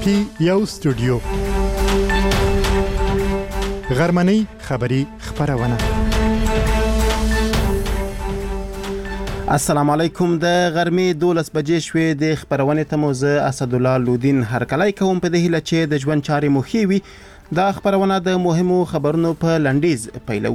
پی یو سټوډیو غرمنۍ خبری خبرونه. السلام علیکم. د غرمې 12 بجې شوې د خبرونه ته موزه اسدالله لودین هرکلای کوم په دې هله چې د ژوند چارې مخې وي. دا خبرونه د مهمو خبرونو په لنډیز پیلو.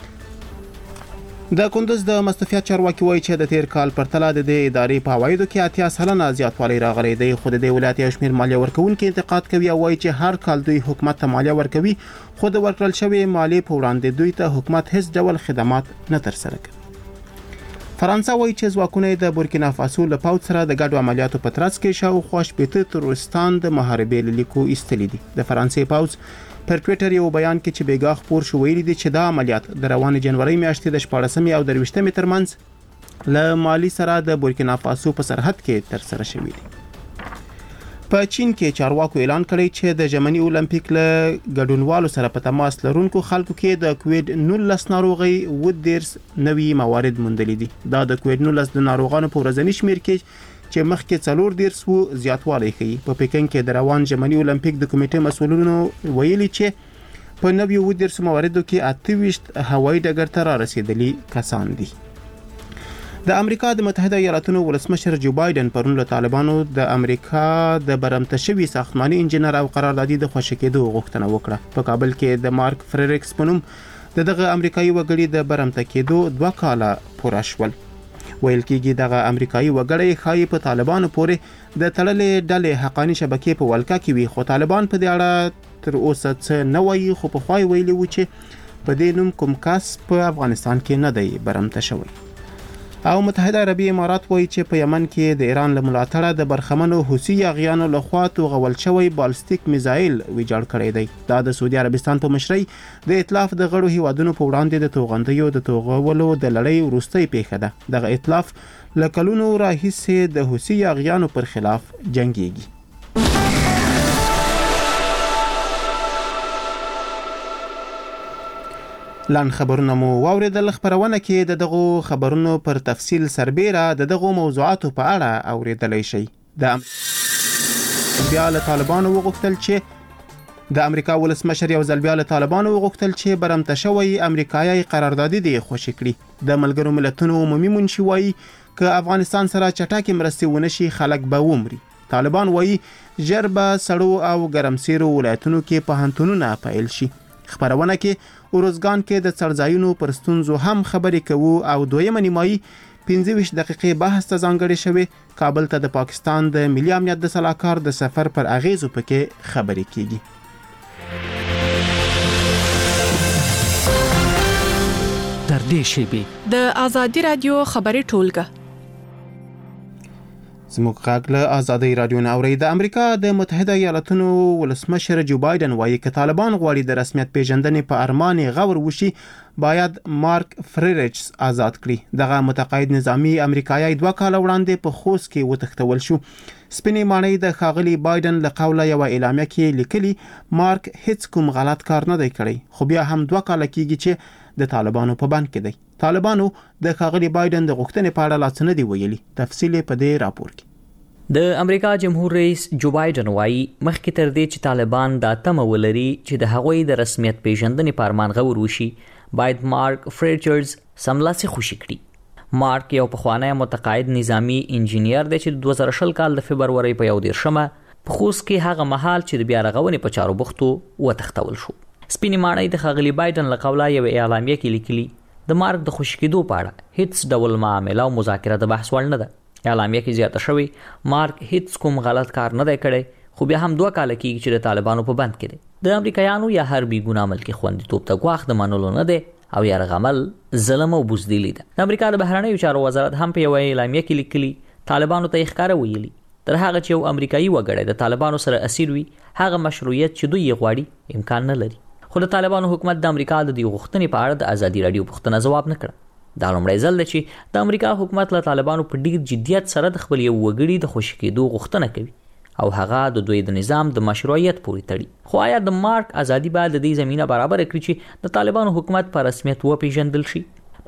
د کندوز د مستوفیت چارواکي وایي چې د تیر کال پرتله د ادارې په عوایدو کې 80% زیاتوالی راغلی دی، خو د ولایت یو شمېر مالیه ورکوونکي انتقاد کوي او وایي چې هر کال دوی حکومت ته مالیه ورکوي، خو د ورکړل شوې مالیې په وړاندې دوی ته حکومت هیڅ ډول خدمات نه ترسره کوي. فرانسه وایي چې ځواکونه د بورکینا فاسو له پوځ سره د ګډو عملیاتو په ترڅ کې شاوخوا 80 تروریستان د محاربې لیکو ایستلي دي. د فرانسې پوځ پر ټویټر یو بیان کې چې بیګا خبر شو ویلي دي چې دا عملیات د روانې جنوري میاشتې د 14 او 23 ترمنځ له مالی سره د بورکینا فاسو په سرحد کې ترسره شوې دي. په چین کې چارواکو اعلان کړی چې د ژمني اولمپیک له ګډونوالو سره په تماس لرونکو خلکو کې د کووډ 19 ناروغي ودیرس نوي موارد موندلي دي. دا د کووډ 19 د ناروغانو په ورځني شمیر کې چې مخکې 4 ډیرس وو زیاتوالی ښیي. په پکن کې د روان ژمني اولمپیک د کمیټې مسؤلینو ویلي چې په 90 مواردو کې 28 هوایي ډګر ته را رسیدلي کسان دي. د امریکا د متحده ایالاتونو ولسمشر جو بایدن پرون له طالبانو د امریکا د برمته شوي ساختماني انجنیر او قراردادي د خوشی کېدو غوښتنه وکړه. په کابل کې د مارک فریریکس په نوم دغه امریکایي وګړي د برمته کېدو 2 کاله پوره شول. ویل کېږي دغه امریکایي وګړی خای په طالبانو پورې د تړلې ډلې حقانی شبکې په ولکه کې وي، خو طالبان په دې اړه تر اوسه څه نه وایي، خو په خوای ویلي و چې په دې نوم کوم کس په افغانستان کې نه دی برمته شوی. او متحده عربی امارات وایي چې په یمن کې د ایران له ملاتړه د برخمنو حوثي یاغیانو لخوا توغول شوی بالستیک میزایل ویجاړ کړی دی. دا د سعودي عربستان په مشرۍ د ائتلاف د غړو هیوادونو په وړاندې د توغندیو د توغولو د لړۍ وروستۍ پیښه ده. دغه ائتلاف له کلونو راهیسې د حوثي یاغیانو پر خلاف جنګیږي. لن خبرونه مو واوریدل. خبرونه کې د دغو خبرونو پر تفصیل سربېره د دغو موضوعاتو په اړه اوریدلای شئ. د بیا له طالبانو وغوښتل چې د امریکا ولسمشر یو ځل بیا له طالبانو وغوښتل چې برمته شوی امریکایي قراردادي دی خوشی کړي. د ملګرو ملتونو عمومي منشي وایي که افغانستان سره چټکې مرستې ونشي خلک به ومري. طالبان وایي ژر به سړو او ګرمسیرو ولایتونو کې پوهنتونونه پیل شي. خبرونه کې اورزګان کې د څړځایونو پر ستونزو هم خبرې کوو او دویمه نیمایي 25 دقیقې بحث ته ځانګړې شوې. کابل ته د پاکستان د ملي امنیت د سلاکار د سفر پر اغیزو پکې خبرې کیږي. تر دې شیبې د آزادي رادیو خبري ټولګه زموږ غږ له آزادي رادیو نه اوري. د امریکا د متحده ایالاتونو ولسمشر جو بایدن وایي که طالبان غواړي د رسمیت پیژندنې په ارمان غور وشي باید مارک فریریکس آزاد کړي. دغه متقاعد نظامی امریکایي 2 کال وړاندې په خوست کې وتښتول شو. سپینې ماڼۍ د ښاغلي بایدن له قوله یو اعلامیه کې لیکلي مارک هیڅ کوم غلط کار نه دی کړی، خو بیا هم 2 کال کېږي چې د طالبانو په بند کې دی. طالبانو د ښاغلي بایدن د غوښتنې په اړه لا څه نه دی ویلي. تفصیل په دې راپور کې. د امریکا جمهور رئیس جو بایدن وایي مخکې تر دې چې طالبان دا تمه ولري چې د هغوی د رسمیت پیژندنې په ارمان غور وشي باید مارک فریریکس سملاسي خوشي کړي. مارک یو پخوانی متقاعد نظامی انجینیر دی چې 2020 کال د فبرवरी په 11 په خوست کې هغه مهال چې د بیا رغونې په چارو بوختو وتښتول شو. سپینې ماڼۍ د ښاغلي بایدن له قوله یو اعلامیه کې لیکلي د مارک د خوشي کېدو په اړه هیڅ ډول معامله او مذاکره د بحث وړ نه ده. اعلامیه کې زیاته شوی مارک هیڅ کوم غلط کار نه دی کړی، خو بیا هم 2 کال کېږي چې د طالبانو په بند کې دی. د امریکایانو یا هر بي ګناه ملکي خوندیتوب ته ګواښ د منلو نه دی او یا رغمل ظلم او بزدلی ده. د امریکا د بهرنیو چارو وزارت هم په یو اعلامیه کې لیکلي طالبانو ته ښکاره ویلي تر هغه چې یو امریکایي وګړی د طالبانو سره اسیر وي هغه مشروعیت چې دوی یې غواړي امکان نه لري. خو د طالبانو حکومت د امریکا د دې غوښتنې په اړه د ازادي رادیو پوښتنه ځواب نه کړ. دا لومړی ځل دی چې د امریکا حکومت له طالبانو په ډیر جدیت سره د خپل یو وګړي د خوشي کېدو غوښتنه کوي او هغه د دوی د نظام د مشروعیت پورې تړي. خو آیا د مارک ازادي باید د دې زمينه برابر کړي چې د طالبانو حکومت په رسمیت وپیژندل شي؟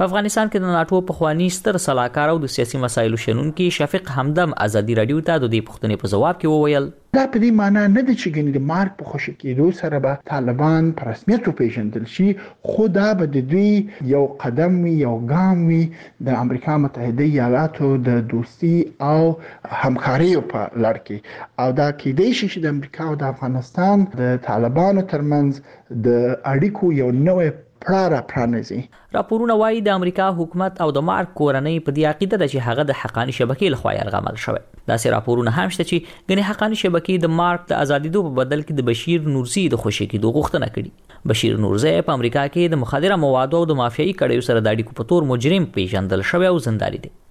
په افغانستان کې د ناتو پخوانی ستر صلاحکار او د سیاسي مسایلو شنونکي شفیق همدم ازادي رادیو ته د دې پوښتنې په جواب کې وویل دا په دې معنی نه ده چې ګنې د مارک په خوشی کېدو سره به طالبان په رسمیت وپېژندل شي، خو دا به د دوی یو قدم وي، یو ګام وي د امریکا متحده ایالاتو د دوستي او همکاریو په لړ کې، او دا کېدای شي چې د امریکا او د افغانستان د طالبانو ترمنځ د اړیکو یو نوې پړاره پرانیزي. راپورونه وایي د امریکا حکومت او د مارک کورنۍ په دې عقیده ده چې هغه د حقانی شبکې لخوا یرغمل شوی. داسې راپورونه هم شته چې ګنې حقانی شبکې د مارک د ازادیدو په بدل کې د بشیر نورزي د خوشی کېدو غوښتنه کړې. بشیر نورزي په امریکا کې د مخدره موادو او د مافیایي کړیو سره د اړیکو په تور مجرم پیژندل شوی او زنداني دی.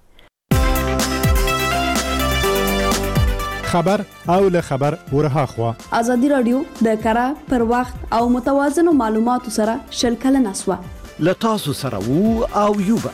خبر او له خبر ورها خوا ازادي رادیو د کره پر وخت او متوازنو معلوماتو سره شل کلنه اسوا له تاسو سره وو او یوبا.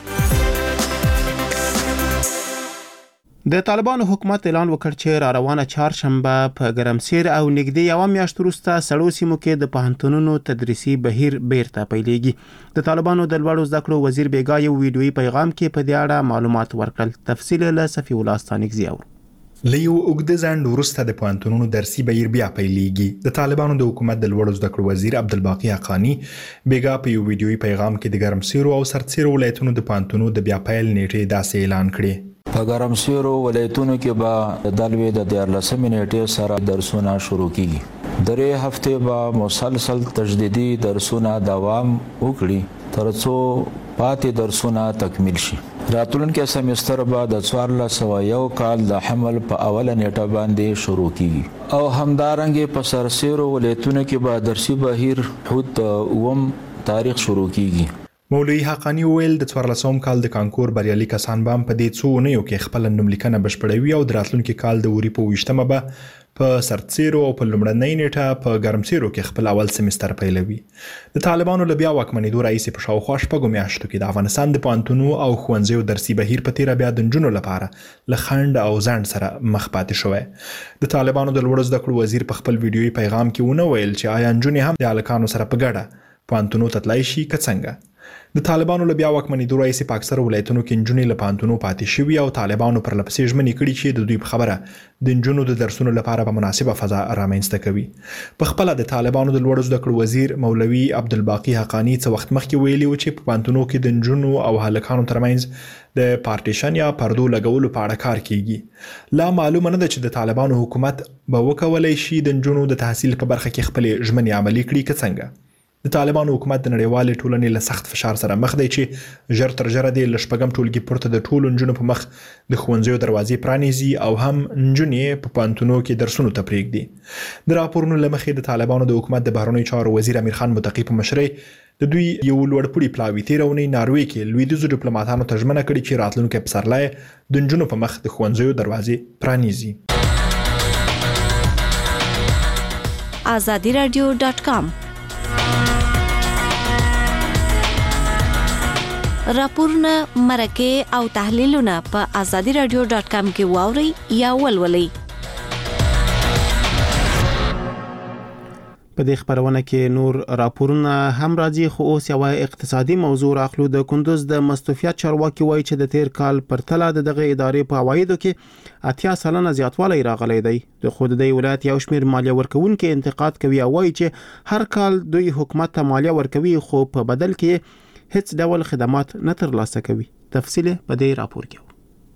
د طالبانو حکومت اعلان وکړ چې را روانه چهارشنبه په ګرمسیر او نږدې یو میاشت وروسته سړو سیمو کې د پوهنتونونو تدریسي بهیر بیرته پیلېږي. د طالبانو د لوړو زده کړو وزیر بیګا یو ویډیويي پیغام کې په دې اړه معلومات ورکړل. تفصیل له صفی الله ستانکزی اور لیو اوږده ځنډ وروسته د پوهنتونونو درسي بهیر بیا پیلېږي. د طالبانو د حکومت د لوړو زده کړو وزیر عبدالباقي حقانی بیګا په یو ویډیويي پیغام کې د ګرمسیر او سرتسیر ولایتونو د پوهنتونونو د بیا پیل نیټې داسې اعلان کړې. په ګرمسیر ولایتونو کې به د دلوي د 14 نیټې سره درسونه شروع کیږي. درې هفته به مسلسل تجدیدي درسونه دوام وکړي ترڅو پاتې درسونه تکمیل شي. راتلونکي سمستر به د 1401 کال د حمل په اوله نیټه باندې شروع کیږي او همدارنګه په سرسیرو ولایتونو کې به درسي بهیر حد اوم تاریخ شروع کیږي. مولوی حقانی ویل د 1400 کال د کانکور بریالي کسان به په دې څو اونیو کې خپل نوملیکنه بشپړوي او د راتلونکي کال د وری په 20مه به په سرتسیرو او په لومړنۍ نیټه په ګرمسیرو کې خپل اول سمستر پیلوي. د طالبانو له بیا واکمنېدو راهیسې په شاوخوا شپږو میاشتو کې د افغانستان د پوهنتونونو او ښوونځیو درسي بهیر په تیره بیا د نجونو لپاره له خنډ او ځنډ سره مخ پاتې شوی. د طالبانو د لوړو زده کړو وزیر په خپل ویډیويي پیغام کې ونه ویل چې آیا نجونې هم د هلکانو سره په ګډه پوهنتونونو ته تلای شي که څنګه. د طالبانو له بیا واکمنېدو راهیسې په اکثرو ولایتونو کې نجونې له پوهنتونونو پاتې شوي او طالبانو پرلپسې ژمنې کړي چې د دوی په خبره د نجونو د درسونو لپاره به مناسبه فضا رامنځته کوي. په خپله د طالبانو د لوړو زده کړو وزیر مولوي عبدالباقي حقانی څه وخت مخکې ویلي و چې په پوهنتونونو کې د نجونو او هلکانو ترمنځ د پارټیشن یا پردو لګولو په اړه کار کیږي. لا معلومه نه ده چې د طالبانو حکومت به وکولای شي د نجونو د تحصیل په برخه کې خپلې ژمنې عملي کړي که څنګه. د طالبانو حکومت د نړیوالې ټولنې له سخت فشار سره مخ دی چې ژر تر ژره د شپږم ټولګي پورته د ټولو نجونو په مخ د ښوونځیو دروازې پرانیزي او هم نجونې په پوهنتونونو کې درسونو ته پرېږدي. د راپورونو له مخې د طالبانو د حکومت د بهرنیو چارو وزیر امیر خان متقي په مشرۍ د دوی یو لوړپوړي پلاوي تېره اونۍ ناروې کې لویدیځو ډیپلوماتانو ته ژمنه کړې چې راتلونکی پسرلی د نجونو په مخ د ښوونځیو دروازې پرانیزي. azadiradyo.com راپورونه مرکه او تحلیلونه په azadiradyo.com کې واوري یا ولولئ. په دې خبرونه کې نور راپورونه هم راځي، خو اوس یو اقتصادي موضوع راخلو. د کندوز د مستوفیت چارواکي وایي چې د تیر کال پرتله د دغه ادارې په عوایدو کې 80% زیاتوالی راغلی دی. د خود د ولایت یو شمېر مالیه ورکوونکي انتقاد کوي او وایي چې هر کال دوی حکومت ته مالیه ورکوي خو په بدل کې هیڅ ډول خدمات نه ترلاسه کوي. تفصیل په دې راپور کې.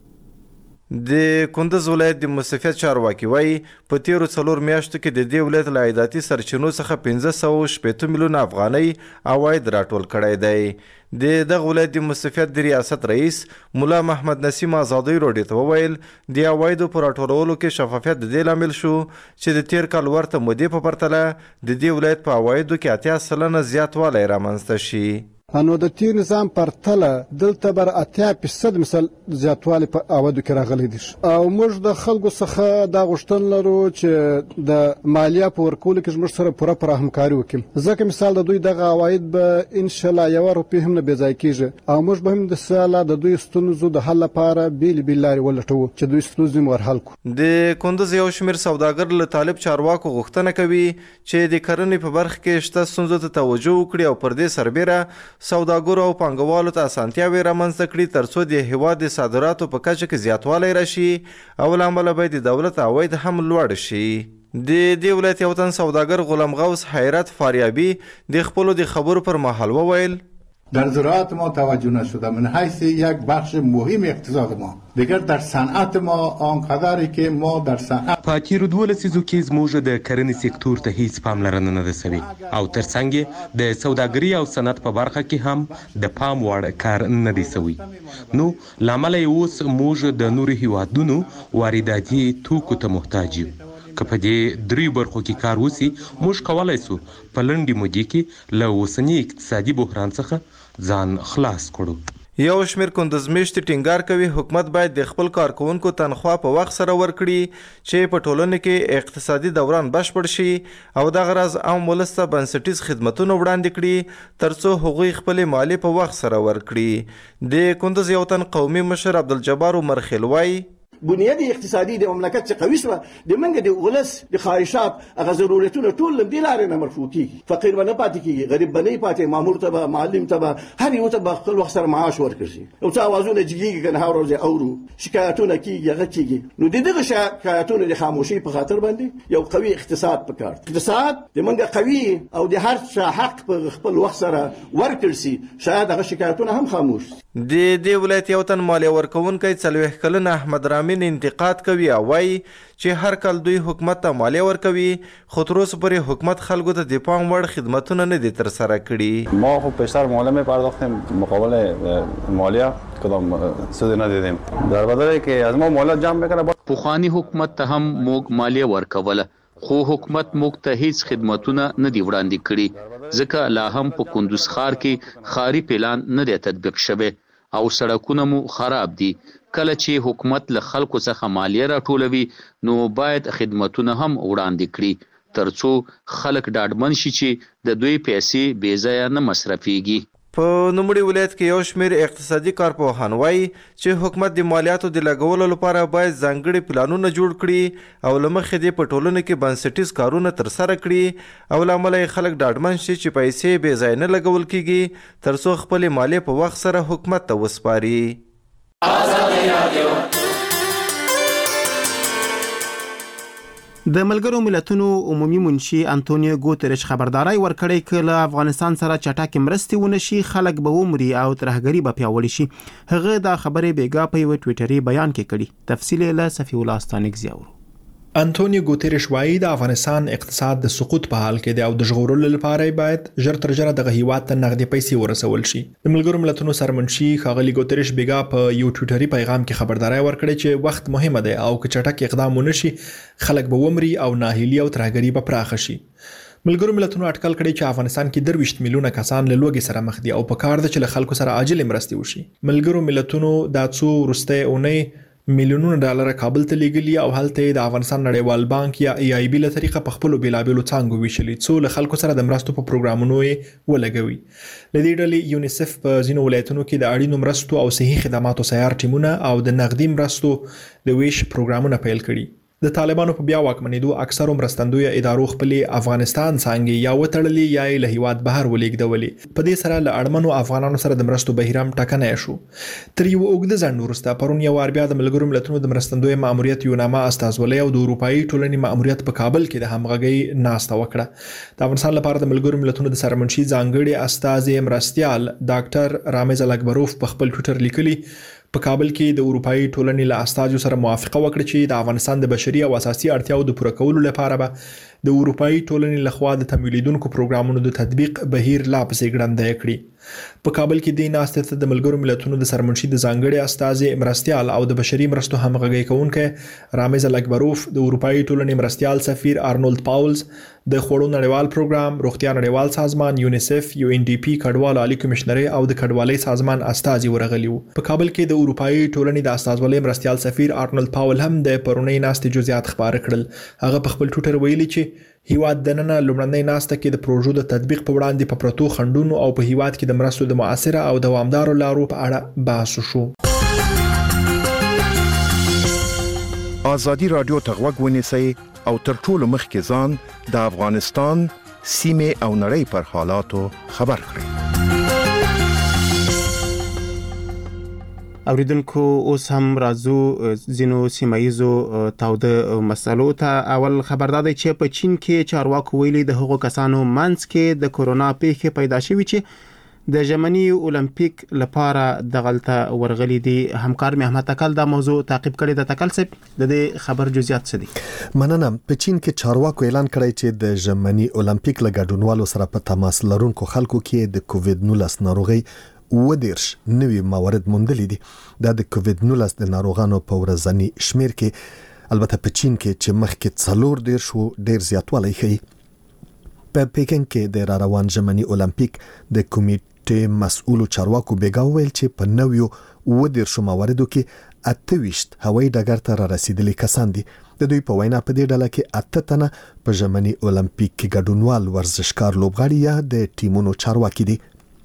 د کندوز ولایت د مستوفیت چارواکي وایي په تیرو 4 میاشتو کې د دې ولایت له عایداتي سرچینو څخه 1560 میلیونه افغانۍ عواید راټول کړی دی. د دغه ولایت د مستوفیت د ریاست رئیس مولا محمد نسیم آزادی روډي ته وویل د عوایدو په راټولولو کې شفافیت د دې لامل شو چې د تیر کال ورته مودې په پرتله د دې ولایت په عوایدو کې 80% زیاتوالی رامنځته شي. نو د تیر نظام پرتله دلته بر 80% مثال زیاتوالی په عوایدو کې راغلی دي او موږ د خلکو څخه دا غوښتنه لرو چې د مالیه په ورکولو کې موږ سره پوره همکاري وکړو، ځکه مثال د دوی دغه عواید به ان شاء الله یو روپۍ هم نه بې ځای کیږي او موږ به هم د ساله د دوی ستونزو د حل لپاره بیل لارې ولټوو چې دوی ستونزې مو ورحل کړو. د کندوز یو شمېر سوداګر له طالب چارواکو غوښتنه کوي چې د کرنې په برخه کې شته ستونزو ته توجه وکړي او پر دې سربیره سوداګرو او پانګوالو ته اسانتیاوې رامنځته کړي ترڅو د هیواد د صادراتو په کچه کې زیاتوالی راشي او له امله به د دولت عواید هم لوړ شي. د دې ولایت یو تن سوداګر غلام غوث حیرت فاریابی د خپلو د خبرو پر مهال وویل در زراعت ما توجه نشده من حیث یک بخش مهم اقتصاد ما دیگر در صنعت ما آنقدری که ما در صنعت په تیرو 12 لسیزو کې زموږ د کرنې سکتور ته هیڅ پاملرنه نه ده سوې او ترڅنګ د سوداګرۍ او صنعت په برخه کې هم د پام وړ کار نه دی سوی. نو لامل یې اوس موږ د نورو هیوادونو وارداتي توکو ته محتاج یو. که په دې دریو برخو کې کار وسی موږ کولای سو په لنډې مودې کې له اوسني اقتصادي بحران څخه ځان خلاص کړو. یو شمیر کندز میشتې ټینګار کوي حکومت باید د خپل کارکونکو تنخواه په وخت سره ورکړي چې په ټولنه کې اقتصادي دوران بشپړ شي او دغه راز عام ولس ته بنسټیز خدمتونه وړاندې کړي ترڅو هغوی خپل مالیې په وخت سره ورکړي. د کندز یو تن قومي مشر عبدالجبار مرخیل وایي بنیاد اقتصادي د مملکت چې قوي شوه د منګه د ولس د خواهشات هغه ضرورتونه ټول له دې لارې نه مرفوع کېږي. فقیر به نه پاتې کېږي، غریب به نه پاتې، مامور ته به، معلم ته به، هر یو ته به خپل وخت سره معاش ورکړي شي. او څه اوازونه جګېږي که نه هره ورځ اورو، شکایتونه کېږي، هغه کېږي. نو د دغه شکایتونو د خاموشۍ په خاطر باندې یو قوي اقتصاد پکار. اقتصاد د منګه قوي او د هر چا حق په خپل وخت سره ورکړل شي، شاید هغه شکایتونه هم خاموش شي. د دې ولایت یو تن مالیه ورکوونکی 40 کلن احمد رامین انتقاد کوي او وایي چې هر کال دوی حکومت ته مالیه ورکوي خو تر اوسه پورې حکومت خلکو ته د پام وړ خدمتونه نه دي ترسره کړي. ما خب پیشتر مالیه میپرداختیم مقابل مالیه کدام سودی ندیدیم در بدل که از ما مالیه جمع بکنه. پخوانی حکومت ته هم موږ مالیه ورکوله خو حکومت موږ ته هیڅ خدمتونه نه دی وړاندې کړي ځکه لا هم په کندوز ښار کې ښاري پلان نه دی تطبیق شوی او سړکونه مو خراب دي. کله چې حکومت له خلکو څخه مالیه راټولوي نو باید خدمتونه هم وړاندې کړي ترڅو خلک ډاډمن شي چې د دوی پیسې بې ځایه نه مصرفیږي. په نوموړي ولایت کې یو شمیر اقتصادي کارپوهان وایي چې حکومت د مالیاتو د لګولو لپاره باید ځانګړي پلانونه جوړ کړي او له مخې دې په ټولنه کې بنسټیز کارونه ترسره کړي او له امله یې خلک ډاډمن شي چې پیسې بې ځایه نه لګول کیږي ترڅو خپلې مالیې په وخت سره حکومت ته وسپاري. د ملګرو ملتونو عمومي منشي انټونیو ګوتریش خبرداري ورکړې چې له افغانستان سره چټکې مرستې ونشي خلک به ومري او ترهګري به پیاوړي شي. هغه دا خبرې بیګا په یو ټویټري بیان کې کړي. تفصیل له صفی الله استانک زیاورو. انټونیو ګوتریش وایي د افغانستان اقتصاد د سقوط په حال کې دی او د ژغورلو لپاره باید ژر تر ژره دغه هیواد ته نغدي پیسې ورسول شي. د ملګرو ملتونو سرمنشي ښاغلي ګوتریش بیګا په یو ټویټري پیغام کې خبرداري ورکړې چې وخت مهمه دی او که چټک اقدام ونشي خلک به ومري او ناهیلي او ترهګري به پراخه شي. ملګرو ملتونو اټکل کړی چې افغانستان کې 23 میلیونه کسان له لوږې سره مخ دي او په کار ده چې له خلکو سره عاجل مرستې وشي. ملګرو ملتونو دا څو وروستۍ اونۍ میلیونونه ډالر کابل ته لیږلي او هلته د افغانستان نړیوال بانک یا EIB له طریقه په خپل بیلابېلو څانګو ویشلي څو له خلکو سره د مرستو په پروګرامونو یې ولګوي. له دې ډلې یونیسف په ځینو ولایتونو کې د اړینو مرستو او صحي خدماتو سیار ټیمونه او د نغدي مرستو د ویش پروګرامونه پیل کړي. د طالبانو په بیا واکمنېدو اکثرو مرستندوی ادارو خپلې افغانستان څانګې یا وتړلې یا له هیواد بهر ولېږدولې. په دې سره له اړمنو افغانانو سره د مرستو بهیرم ټکنی شو. تر یو اوږده ځنډ وروسته پرون یو وار بیا د ملګرو ملتونو د مرستندوی ماموریت یوناما استازولۍ او د اروپایي ټولنې ماموریت په کابل کې د همغږۍ ناسته وکړه. د افغانستان لپاره د ملګرو ملتونو د سرمنشي ځانګړي استازي مرستیال ډاکټر رامز الکبروف په خپل ټویټر لیکلي په کابل کې د اروپایي ټولنې له استازو سره موافقه وکړه چې د افغانستان د بشري او اساسي اړتیاو د پوره کولو لپاره به د اروپایي ټولنې لخوا د تمویلیدونکو پروګرامونو د تطبیق بهیر لا پسې ګړندی کړي. په کابل کې د ناستې ته د ملګرو ملتونو د سرمنشي د ځانګړي استازي مرستیال او د بشري مرستو همغږي کوونکی رامز الکبروف د اروپایي ټولنې مرستیال سفیر آرنولد پاولز د خوړو نړیوال پروګرام روغتیا نړیوال سازمان یونیسف UNDP کډوالو عالی کمشنري او د کډوالۍ سازمان استازي ورغلي وو. په کابل کې د اروپایي ټولنې د استازولۍ مرستیال سفیر آرنولد پاول هم د پرونی ناستې جزئیات خبر کړل. هغه په خپل ټویټر ویلي چې هیواد د نن لومړنۍ ناسته کې د پروژو د تطبیق په وړاندې په پروتو خندونو او په هیواد کې د مرستو د مؤثره او دوامدارو لارو په اړه بحث شو. ازادي رادیو ته غوږ ونیسئ او تر ټولو مخکې ځان د افغانستان سیمه او نړۍ پر حالاتو خبر کړئ. اوریدونکو اوس هم راځو زینو سیمایزو تاوده مسلو ته. اول خبردار دی چې په چین کې چارواکو ویلي د هغو کسانو منځ کې د کورونا پیښې پیدا شوې چې د ژمني اولمپیک لپاره دغلته ورغلي دي. همکار مې احمد تکل دا موضوع تعقیب کړی. د تکل صاحب د دې خبر جزئیات څه دي؟ مننه. په چین کې چارواکو اعلان کړی چې د ژمني اولمپیک له ګډونوالو سره په تماس لرونکو خلکو کې د کووډ-19 ناروغي 19 نوي موارد موندلي دي. دا د کووډ-19 د ناروغانو په ورځني شمیر کې البته په چین کې چې مخکې 40 شو ډیر زیاتوالی ښيي. په پیکن کې د روان ژمني اولمپیک د کمیټې مسؤلو چارواکو بیګا ویل چې په نویو 19 مواردو کې 28 هوایي ډګر ته را رسیدلي کسان دي. د دوی په وینا په دې ډله کې 8 تنه په ژمني اولمپیک کې ګډونوال ورزشکار لوبغاړي یا د ټیمونو چارواکي دي.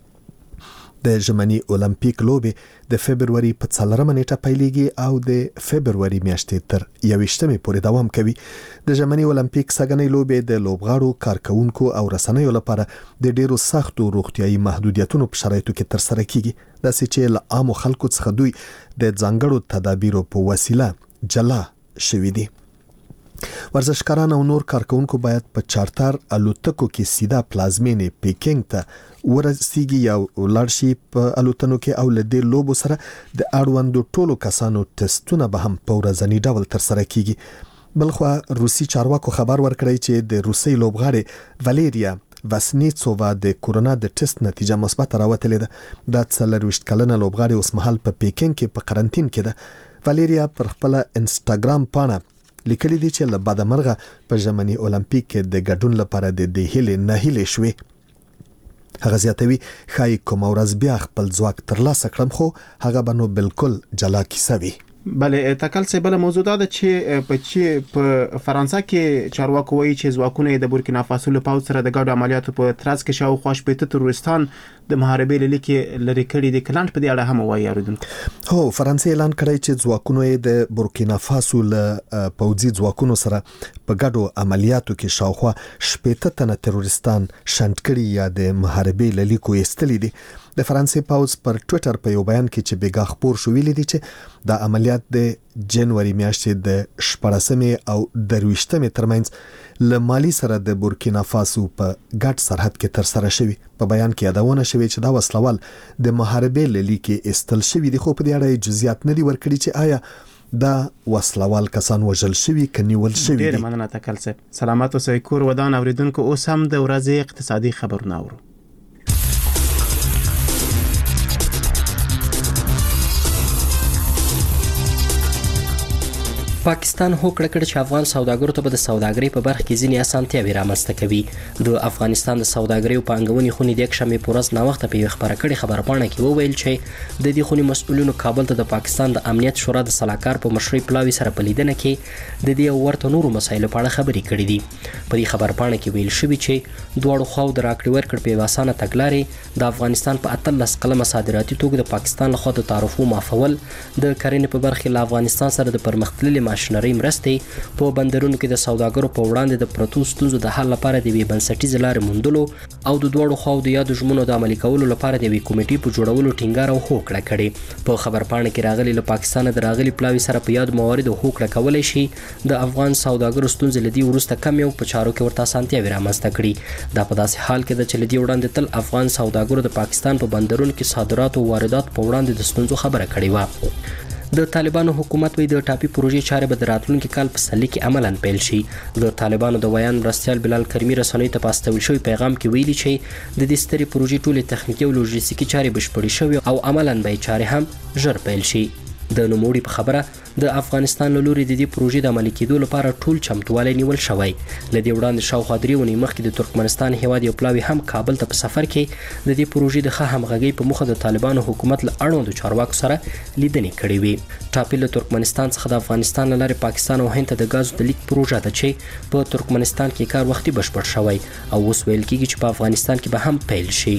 د ژمني اولمپیک لوبې د فبرवरी په 4 نیټه پیلېږي او د فبرवरी میاشتې تر 21 پورې دوام کوي. د ژمني اولمپیک سګنې لوبې د لوبغاړو، کارکونکو او رسنیو لپاره د ډیرو سختو روغتيایي محدودیتونو په شرایطو کې تر سره کیږي. داسې چې له عامو خلکو څخه دوی د ځانګړو تدابیرو په وسیله جلا شوي دي. ورزشکاران او نور کارکونکو باید په چارتر الوتکو کې سیده پلازمینې پیکینګ ته ورسیږي یا ولاړ شي. په الوتنو کې او له دې لوبو سره د اړوندو ټولو کسانو ټسټونه به هم په ورځني ډول تر سره کیږي. بلخوا روسي چارواکو خبر ورکړی چې د روسي لوبغاړي واليریا واسنیتسووا د کورونا د ټیسټ نتیجه مثبت راوتلې ده. دا 24 کلنه لوبغاړي اوس مهال په پیکینګ کې په قرنټین کې ده. واليریا پر خپل انسټاګرام پاڼه لیکلي دي چې له بعد مرغه په ژمني اولمپیک کې د ګډون لپاره د هیلې نه هیلې شوې. هغه زیاتوي خای کوم ورځ بیا خپل ځواک ترلاسه کړم خو هغه به نو بالکل جلا کیسه وي. بله تکل څه بل موضوع ده چې په فرانسه کې چارواکو وایي چې ځواکونه د بورکینا فاسو له پاوځ سره د ګډو عملیاتو په ترڅ کې شاوخوا 80 تروریستان د محاربې له لیکې لري کړي دي. کلانټ په دې اړه هم وایي اوریدونکو. هو فرانسې اعلان کړی چې ځواکونه د بورکینا فاسو له پوځي ځواکونو سره په ګډو عملیاتو کې شاوخوا 80 تنه تروریستان شنډ کړي یا د محاربې له لیکو ایستلي دي. د فرانسې پاوځ پر ټوئیټر په یو بیان کې چې بیګا خبر شو ویلي دي چې د عملیات د جنوري میاشتې د 14 او 23 ترمنځ له مالی سره د بورکینا فاسو په ګډ سرحد کې تر سره شوی. په بیان کې یادونه شوی چې دا وسلوال د محاربې له لیکې استل شوی دي، خو په دې اړه جزئیات نه دي ورکړي چې آیا دا وسلوال کسان وژل شوی کنيول شوی دي. ډیر مننه تکل صاحب. سلامات اوسئ. کور ودان اوریدونکو اوس هم د ورځې اقتصادي خبرونه اورو. پاکستان هوکړه کړې چې افغان سوداګرو ته به د سوداګرۍ په برخه کې ځینې اسانتیاوې رامنځته کوي. د افغانستان د سوداګرۍ او پانګونې خونې د یکشنبې په ورځ ناوخته په یوه خبره کړې خبرپاڼه کې وویل چې د دې خونې مسؤلینو کابل ته د پاکستان د امنیت شورا د سلاکار په مشرۍ پلاوي سره په لیدنه کې د دې او ورته نورو مسایلو په اړه خبرې کړې دي. په دې خبرپاڼه کې ویل شوي چې دواړو خواو د راکړې ورکړې په اسانه تګلارې د افغانستان په 18 قلمه صادراتي توکو د پاکستان لخوا د تعرفو معافول، د کرنې په برخه له افغانستان سره د پرمختللې ماشینرۍ مرستې، په بندرونو کې د سوداګرو په وړاندې د پرتو ستونزو د حل لپاره د یوې بنسټیزې لارې موندلو او د دواړو خواو د یادو ژمنو د عملي کولو لپاره د یوې کمیټې په جوړولو ټینګار او هوکړه کړې. په خبرپاڼه کې راغلي له پاکستانه د راغلي پلاوي سره په یادو مواردو هوکړه کولی شي د افغان سوداګرو ستونزې له دې وروسته کم یو په چارو کې ورته اسانتیاوې رامنځته کړي. دا په داسې حال کې ده چې له دې وړاندې تل افغان سوداګرو د پاکستان په بندرونو کې صادرات او واردات په وړاندې د ستونزو خبره کړې وه. د طالبانو حکومت وی د ټاپي پروژې چارې به د راتلونکي کال په سلي کې عملاً پیل شي. د طالبانو د ویان مرستیال بلال کریمي رسنیو ته په استول شوي پیغام کې ویلي چې د دې سترې پروژې ټولې تخنیکي او لوژستیکي چارې بشپړې شوي او عملاً به یې چارې هم ژر پیل شي. د نوموړي په خبره د افغانستان له لوري د دې پروژې د عملي کېدو لپاره ټول چمتوالی نیول شوی. له دې وړاندې شاوخوا 3 اونۍ مخکې د ترکمنستان هیواد یو پلاوي هم کابل ته په سفر کې د دې پروژې د ښه همغږۍ په موخه د طالبانو حکومت له اړوندو چارواکو سره لیدنې کړې وې. ټاپي له ترکمنستان څخه د افغانستان له لارې پاکستان او هند ته د ګازو د لیک پروژه ده چې په ترکمنستان کې کار وختي بشپړ شوی او اوس ویل کېږي چې په افغانستان کې به هم پیل شي.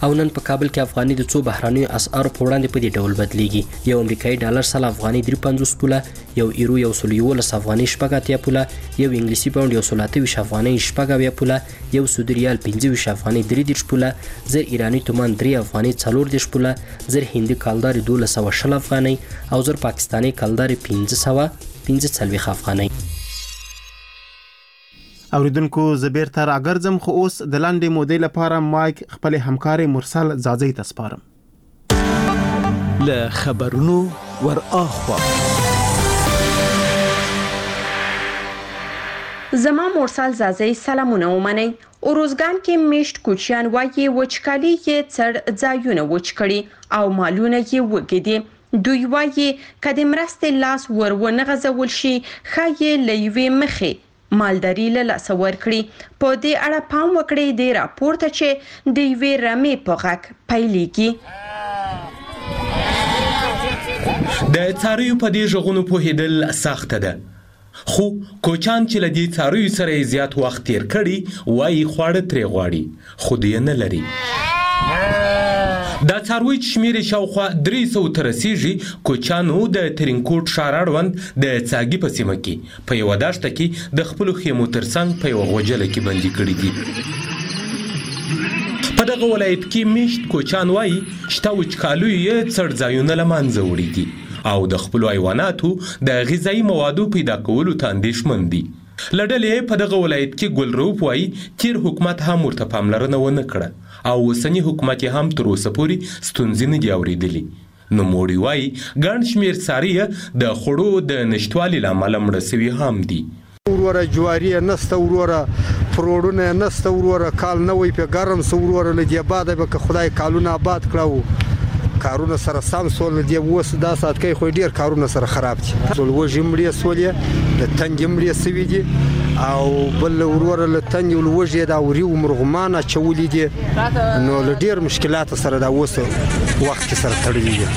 او نن په کابل کې افغاني د څو بهرانیو اسعارو په وړاندې په دې ډول بدلیږي. یو امریکایي ډالر سل افغاني 53 پوله، یو ایرو 111 افغاني 80 پوله، یو انګلیسي پاوند 128 افغاني 80 پوله، یو سعودي ریال 25 افغاني 33 پوله، زر ایرانی تومان 3 افغاني 14 پوله، زر هندي کالدار 1220 افغاني او زر پاکستاني کالدار 1545 افغاني. اوریدونکو زبیر تر اگرزم خو اوس د لاندې مودې لپاره مایک خپل همکار مرسل زازی ته سپارم. له خبرونو ور اخوا زما مرسل زازی سلامونه ومنئ. اوروزګان کې میشت کوچیان وایي وچکالي یې څړ ځایونه وچ کړي او مالونه یې وګدي. دوی وایي کله مرستې لاس ورونه غزول شي خایې لېوي مخې مالداري له لاس ورکړي. په دې اړه پام وکړئ د راپورته چې د وی رمې په غک پیلېږي. د څارویو په دې ژغونو پوهېدل سخته ده، خو کوچان چې له دې څارویو سره زیات وخت تیر کړي وایي خواړه ترې غواړي خو دوی نه لري. دا څاروي چې شمیر شاوخوا 300 ته رسیږي کوچانو د ترینکوټ ښار اړوند د څاګي په سیمه کې په یو داشته کې د خپل خیمو ترڅنګ په یو غوجله کې بندي کړي دي. په دغه ولایت کې میشت کوچان وایي شته وچکالو یې څړ ځایونه له منځه وړي دي او د خپلو حیواناتو د غذایي موادو پیدا کولو ته اندېښمن دي. له ډلې په دغه ولایت کې ګلروپ وایي تیر حکومت هم ورته پاملرنه ونه کړه او اوسنی حکومت هم تر اوسه پورې ستونزې نه دي اورېدلې. نوموړي وایي ګڼ شمېر څاروي د خوړو د نشتوالي له امله مړه سوي هم دي. وروره جواري نسته، وروره پروړونه نسته، وروره کال نه وي په ګرم سو، وروره له دې باده به که خدای کالونه آباد کړو کارونه سره سم سول دی وس دا سات کې خو ډیر کارونه سره خراب دي. ټول وجمړي سولې د تنجمړي سوي دي او بل وروره له تنج ولوجه دا وریو مرغمانه چولې دي نو له ډیر مشکلات سره دا وس وخت سره تړلې دي.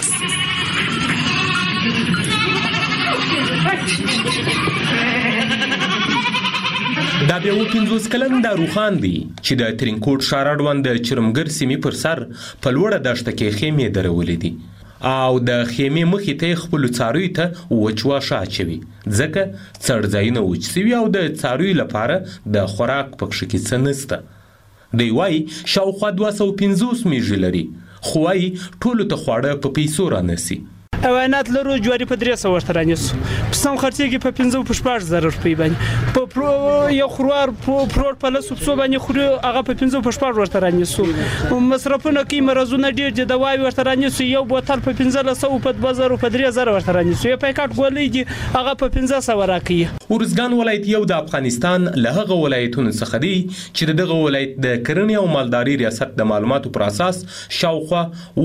دا بیا 50 کلن داروخان دی چې د ترینکوټ ښار اړوند د چرمګر سیمې پر سر په لوړه دښته کې خیمې درولې دي او د خیمې مخې ته خپل څاروي ته وچواښه اچوي ځکه څړځایونه وچ سوي او د څارویو لپاره د خوراک پکښې کې څه نسته. دی وایي شاوخوا 250 میږي لري خو وایي ټولو ته خواړه په پیسو رانسي. حیوانات لرو جواري په 300 ورته رانیسو پسم خرڅېږي په 15,000 روپۍ باندې په یو خروار پروت په لاسو څو باندې خوري هغه په 15,000 ورته رانیسو. مصرفونه کې مرزونه ډېر دي دواوی ورته رانیسو یو بوتل په 1500 په 2000 په 3000 ورته رانیسو یو پاکټ ګولۍ دي هغه په 1500 راکړي. ورزګان ولایت یو د افغانستان له هغه ولایتونو څخه دی چې دغه ولایت د کرنې او مالداري ریاست د معلوماتو پر اساس شاوخوا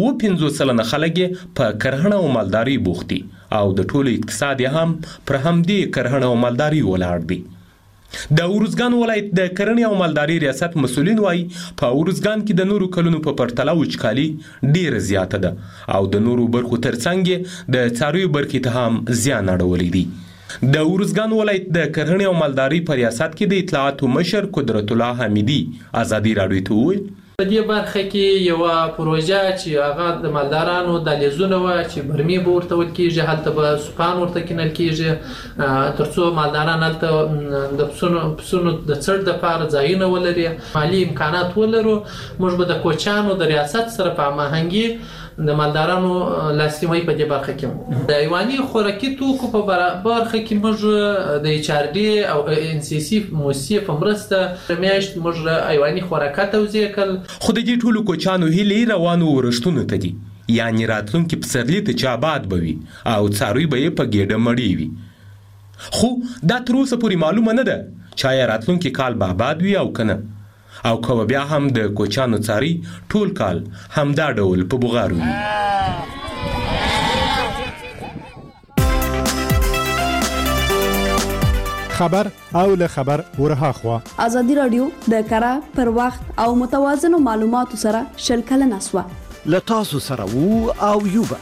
50 خلک په کرهڼه او مالداري بوختي او د ټولو اقتصاد هم پر همدې کرهڼه او مالداري ولاړ دی. د ورزګان ولایت د کرنې او مالداري ریاست مسؤلین وایي په ورزګان کې د نورو کلونو په پرتله وچکالي ډیره زیاته ده او د نورو برخو ترڅنګ د څارویو برخې ته هم زیان اړولی دی. د ورزګان ولایت د کرنې او مالداري په ریاست کې د اطلاعاتو مشر قدرت الله حمیدي ازادي راډیو ته وویل په دې برخه کې یو پروژه چې هغه د مالدارانو د لیزونه و چې برمي به ورته ول کېږي هلته به سپان ورته کینل کېږي ترڅو مالداران هلته د پسونو د څړ دپاره ځایونه ولري مالي امکانات ولرو. موږ به د کوچانو د ریاست سره په هماهنګي د مالدارانو لاسنیوي په دې برخه کې د حیواني خوراکي توکو په برخه کې موږ د ایچ آر ډي او ان سی سی موسسې په مرسته میاشت موږ حیواني خوراکات توزیع کړل. خو د دې ټولو کوچانو هیلې روانو ورښتونو ته دي یعنې راتلونکي پسرلي ته چې آباد به وي او څاروي به یې په ګېډه مړې وي. خو دا تر اوسه پورې معلومه نه ده چې آیا راتلونکي کال به آباد وي او که نه او که بیا هم د کوچانو څاری ټول کال همدا ډول په بغارو وي. خبر او له خبر ورها خوا ازادي رادیو د کره پر وخت او متوازن معلوماتو سره شل کلن اسوا له تاسو سره وو او یوبا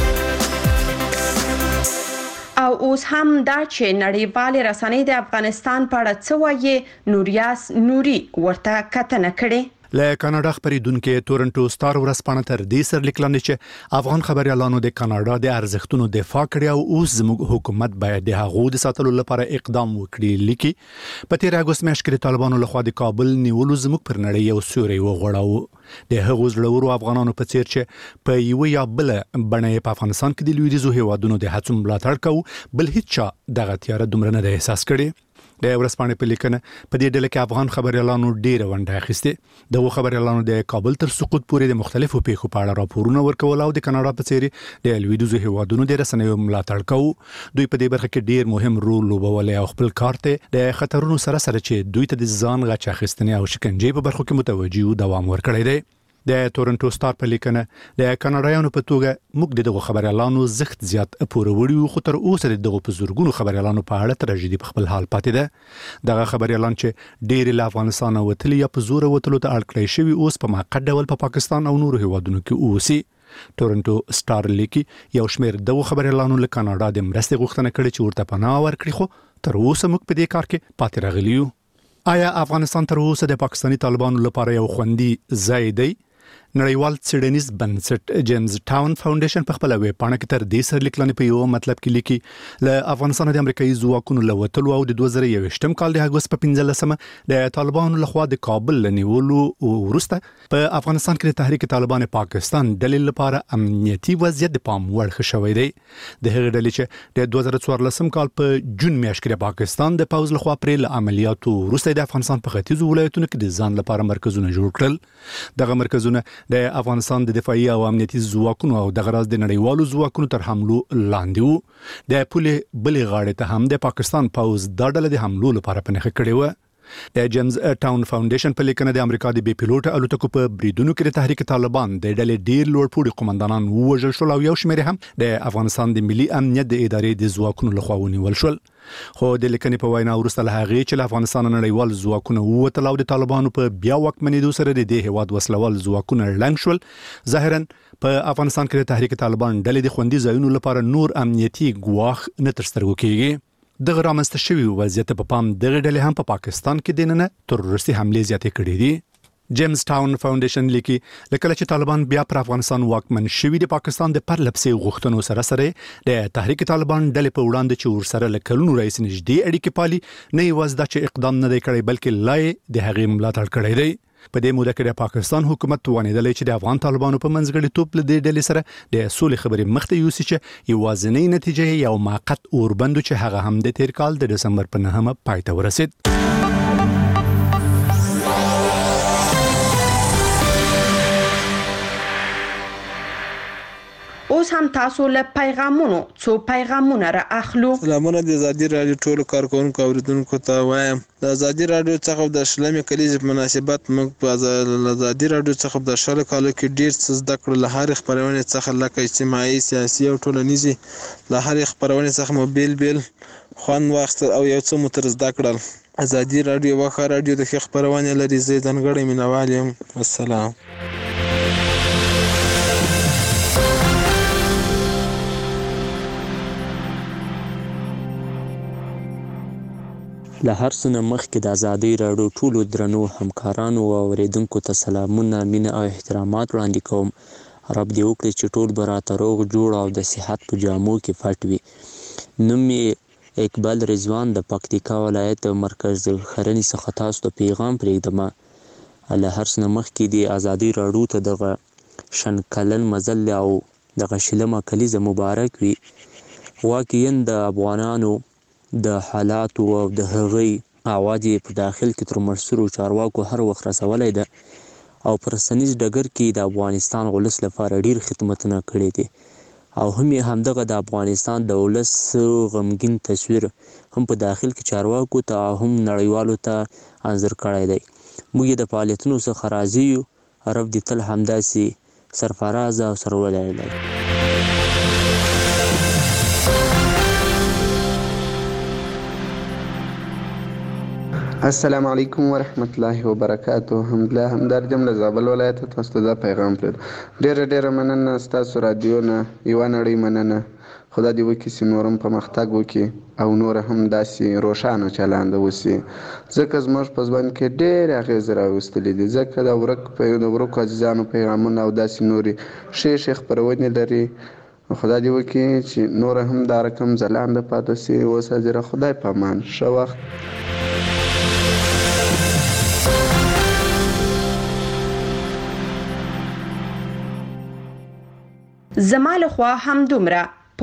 او اوس هم دا چې نړیوال رسنۍ د افغانستان په اړه څه وایي نوریاس نوري ورته کتنه کړې. له کاناډا خبرېدونکو تورنټو سٹار ورځپاڼه تر دې سر لیکلنه چې افغان خبريالانو د کاناډا د ارزښتونو دفاع کړی او اوس زموږ حکومت باید د هغو د ساتلو لپاره اقدام وکړي. لیکي په 13 اگست میاشت کې طالبانو لخوا د کابل نیولو زموږ پر نړۍ یو سیوری وغوړاوه. د هغو زړورو افغانانو په څیر چې په یو یا بل بڼه په افغانستان کې د لویدیځو هیوادونو د هڅو ملاتړ کوي بل هیڅ چا دغه تیاره دومره نه احساس کړي. د ورځپاڼې په لیکنه په دې ډله کې افغان خبريالانو ډېر ونډه اخیسته. دغه خبريالانو د کابل تر سقوط پورې د مختلفو پیښو په اړه راپورونه ورکول او د کاناډا په څیر د لویدیځو هیوادونو د رسنیو ملاتړ کوي. دوی په دې برخه کې ډېر مهم رول لوبولی او خپل کار ته د خطرونو سره چې دوی ته د ځان غچ اخیستنې او شکنجې په برخو کې متوجي دوام ورکړی دی. د تورنټو سٹار په لیکنه د کاناډایانو په توګه موږ دغه خبريالانو زخت زیات پوروري خو تر اوسه دغه په زورګونو خبريالانو په اړه تراژیدي په خپل حال پاتې ده. دغه خبريالان چې ډېر له افغانستان وتلي یا په زور وتلو ته اړ کړی شوی اوس په موقت ډول په پاکستان او نورو هیوادونو کې اوسي. تورنټو سٹار لیکي یو شمېر دغه خبريالانو له کاناډا د مرستې غوښتنه کړې چې ورته پناه ورکړي خو تر اوسه موږ په دې کار کې پاتې راغلي یو. آیا افغانستان تر اوسه د پاکستاني طالبانو لپاره یو خوندي ځای دی؟ نړیوال څېړنیز بنسټ جیمز ټاون فاونډیشن په خپل ویب پاڼه کې تر دې سر لیکلنې په یو مطلب کې لیکي له افغانستان د امریکایي ځواکونو له وتلو او د 2021م کال د اگست په 15مه د طالبانو لخوا د کابل لنیولو وروسته په افغانستان کې د تحریک طالبان پاکستان ډلې لپاره امنیتي وضعیت د پام وړ ښه شوی دی. د هغې ډلې چې د 2014 کال په جون میاشت کې د پاکستان د پوځ لخوا پرې له عملیاتو وروسته د افغانستان په ختیځو ولایتونو کې د ځان لپاره مرکزونه جوړ کړل. دغه مرکزونه د افغانستان د دفاعي او امنیتي ځواکونو او د غراز د نړیوالو ځواکونو تر حملو لاندې وو. د پولې بلې غاړې ته هم د پاکستان پوځ د ډلې د حملو لپاره پنهخه کړې و. د جیمز ټاون فاونډیشن په لیکنه د امریکا د بي پیلوټ الوتکو په بریدونو کې د تحریک طالبان د ډلې ډیر لوړپوړي قومندانان ووژل شول او یو شمېر هم د افغانستان د ملي امنیت د ادارې د ځواکونو لخوا ونیول شول. خو د لیکنې په وینا وروسته له هغې چې له افغانستان نړیوال ځواکونه ووتل او د طالبانو په بیا واکمنېدو سره د دې هیواد وسلوال ځواکونه ړنګ شول، ظاهرا په افغانستان کې د تحریک طالبان ډلې د خوندي ځایونو لپاره نور امنیتي ګواښ نه تر سترګو کېږي. دغه رامنځته شوي وضعیت په پام دغه ډلې هم په پاکستان کې دننه تروریستي حملې زیاتې کړې دي. جیمز ټاون فاونډیشن لیکي لکه چې طالبان بیا پر افغانستان واکمن شوي د پاکستان د پرلپسې غوښتنو سره د تحریک طالبان ډلې په وړاندې چې ورسره له کلونو راهیسې نږدې اړیکې پالي نه یوازې دا چې اقدام نه دی کړی بلکې لا یې د هغې ملاتړ کړی دی. په دې موده کې د پاکستان حکومت توانېدلی چې د افغان طالبانو په منځګړیتوب له دې ډلې سره د سولې خبرې مخته یوسي چې یوازینۍ نتیجه یو موقت اوربند چې هغه هم د تیر کال د دسمبر په 9 پای ته ورسید. اوس هم تاسو له پیغامونو را اخلو. سلامونه د ازادي رادیو ټولو کارکونکو اوریدونکو ته وایم د ازادي رادیو څخه د شلمې کلیزې په مناسبت موږ په ازادي رادیو څخه د شلو کالو کې ډیر څه زده کړل، له هرې خپرونې څخه لکه اجتماعي، سیاسي او ټولنیزې، له هرې خپرونې څخه مو بیل خوند واخیستل او یو څه مو تر زده کړل. ازادي رادیو یوه ښه رادیو د ښې خپرونې لري. زه یې ځانګړی مینوال یم. والسلام. له هر څه نه مخکې د ازادۍ راډیو ټولو درنو همکارانو او اورېدونکو ته سلامونه، مینه او احترامات وړاندې کوم. رب دې وکړي چې ټول به راته روغ جوړ او د صحت په جامو کې پټ وي. نوم یې اقبال رضوان د پکتیکا ولایت مرکز خرنې څخه تاسو ته پیغام پرېږدم. له هر څه نه مخکې د ازادۍ راډیو ته دغه شن کلن مزل او دغه شلمه کلیزه مبارک وي. واقعا د افغانانو د حالاتو او د هغوی اواز یې په داخل کې تر مشهورو چارواکو هر وخت رسولی ده او په رسنیز ډګر کې د افغانستان ولس لپاره ډیر خدمتونه کړي دي او هم یې همدغه د افغانستان د ولس غمګین تصویر هم په داخل کې چارواکو ته هم نړیوالو ته انځور کړی دی. موږ یې د فعالیتونو څخه راضي یو. رب دې تل همداسې سرفراز او سرلوړی لري. السلام علیکم ورحمت الله وبرکاته. همدلله همدار جمله زابل ولایت تاسو ته دا پیغام پرېږدم. ډېره مننه ستاسو رادیو نه، یوه نړۍ مننه. خدا دې وکړي چې نور هم پرمختګ وکړي او نور هم داسې روښانه چلند وشي، ځکه زموږ په ژوند کې ډېرې اغېزې راوستلې دي، ځکه د ورکو عزیزانو پیغامونه او داسې نورې ښې خپرونې لري. خدا دې وکړي چې نور هم دا رقم ځلانده پاتې شي. اوس حاضره، خدای په امان، ښه وخت. زما له خوا هم دومره.